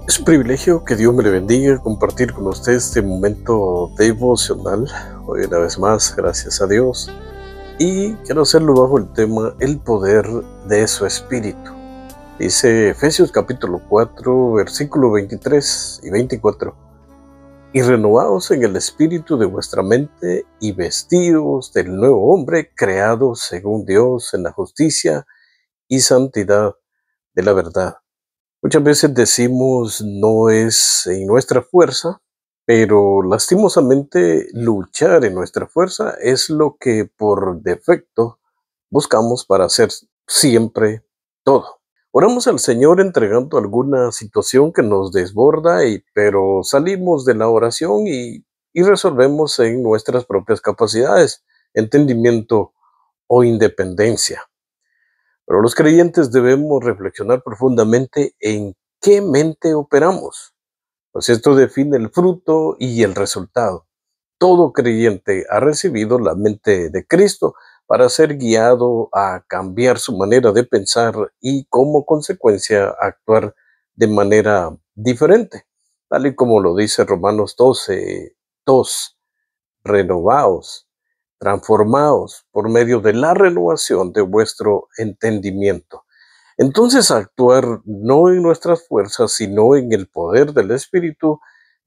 Es un privilegio que Dios me le bendiga compartir con usted este momento devocional. Hoy una vez más, gracias a Dios. Y quiero hacerlo bajo el tema el poder de su espíritu. Dice Efesios capítulo 4, versículo 23 y 24. Y renovaos en el espíritu de vuestra mente y vestidos del nuevo hombre creado según Dios en la justicia y santidad de la verdad. Muchas veces decimos no es en nuestra fuerza, pero lastimosamente luchar en nuestra fuerza es lo que por defecto buscamos para hacer siempre todo. Oramos al Señor entregando alguna situación que nos desborda, pero salimos de la oración y resolvemos en nuestras propias capacidades, entendimiento o independencia. Pero los creyentes debemos reflexionar profundamente en qué mente operamos, pues esto define el fruto y el resultado. Todo creyente ha recibido la mente de Cristo para ser guiado a cambiar su manera de pensar y como consecuencia actuar de manera diferente, tal y como lo dice Romanos 12:2. Renovaos, transformaos por medio de la renovación de vuestro entendimiento. Entonces, actuar no en nuestras fuerzas, sino en el poder del Espíritu,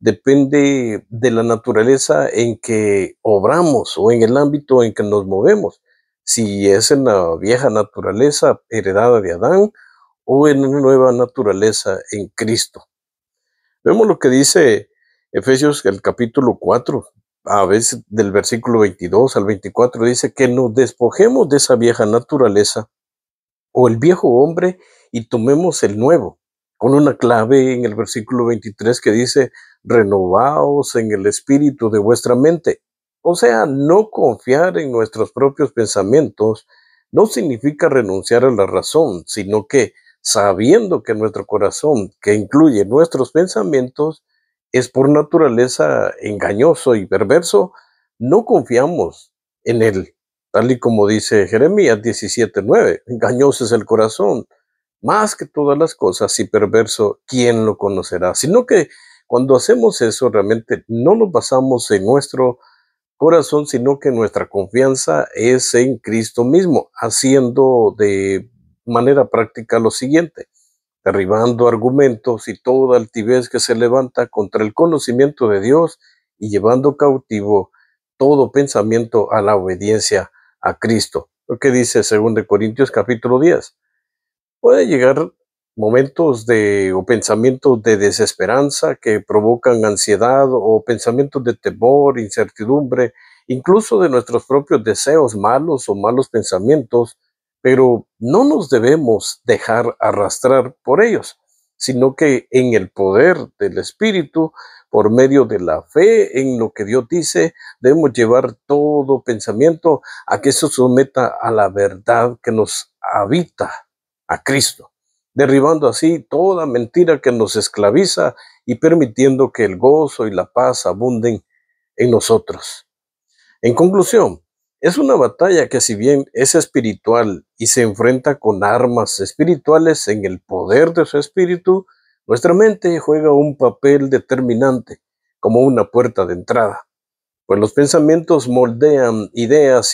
depende de la naturaleza en que obramos o en el ámbito en que nos movemos. Si es en la vieja naturaleza heredada de Adán o en una nueva naturaleza en Cristo. Vemos lo que dice Efesios, el capítulo 4, a veces del versículo 22 al 24, dice que nos despojemos de esa vieja naturaleza o el viejo hombre y tomemos el nuevo, con una clave en el versículo 23 que dice, renovaos en el espíritu de vuestra mente. O sea, no confiar en nuestros propios pensamientos no significa renunciar a la razón, sino que sabiendo que nuestro corazón, que incluye nuestros pensamientos, es por naturaleza engañoso y perverso, no confiamos en él. Tal y como dice Jeremías 17:9, engañoso es el corazón, más que todas las cosas y perverso, ¿quién lo conocerá? Sino que cuando hacemos eso realmente no nos basamos en nuestro corazón, sino que nuestra confianza es en Cristo mismo, haciendo de manera práctica lo siguiente, derribando argumentos y toda altivez que se levanta contra el conocimiento de Dios y llevando cautivo todo pensamiento a la obediencia a Cristo. Lo que dice 2 Corintios capítulo 10. Puede llegar momentos o pensamientos de desesperanza que provocan ansiedad o pensamientos de temor, incertidumbre, incluso de nuestros propios deseos malos o malos pensamientos, pero no nos debemos dejar arrastrar por ellos, sino que en el poder del Espíritu, por medio de la fe en lo que Dios dice, debemos llevar todo pensamiento a que se someta a la verdad que nos habita, a Cristo, derribando así toda mentira que nos esclaviza y permitiendo que el gozo y la paz abunden en nosotros. En conclusión, es una batalla que si bien es espiritual y se enfrenta con armas espirituales en el poder de su espíritu, nuestra mente juega un papel determinante como una puerta de entrada, pues los pensamientos moldean ideas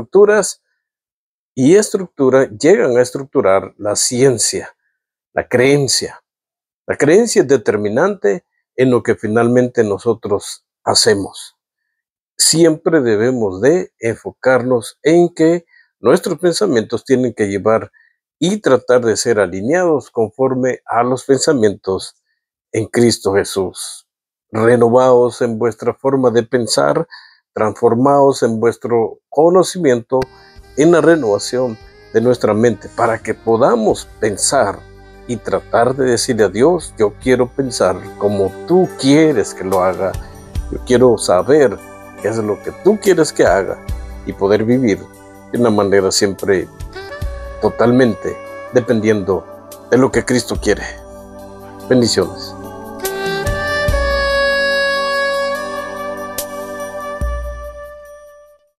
y llegan a estructurar la ciencia, la creencia. La creencia es determinante en lo que finalmente nosotros hacemos. Siempre debemos de enfocarnos en que nuestros pensamientos tienen que llevar y tratar de ser alineados conforme a los pensamientos en Cristo Jesús. Renovaos en vuestra forma de pensar, transformaos en vuestro conocimiento en la renovación de nuestra mente para que podamos pensar y tratar de decirle a Dios, yo quiero pensar como tú quieres que lo haga, yo quiero saber qué es lo que tú quieres que haga y poder vivir de una manera siempre totalmente dependiendo de lo que Cristo quiere. Bendiciones.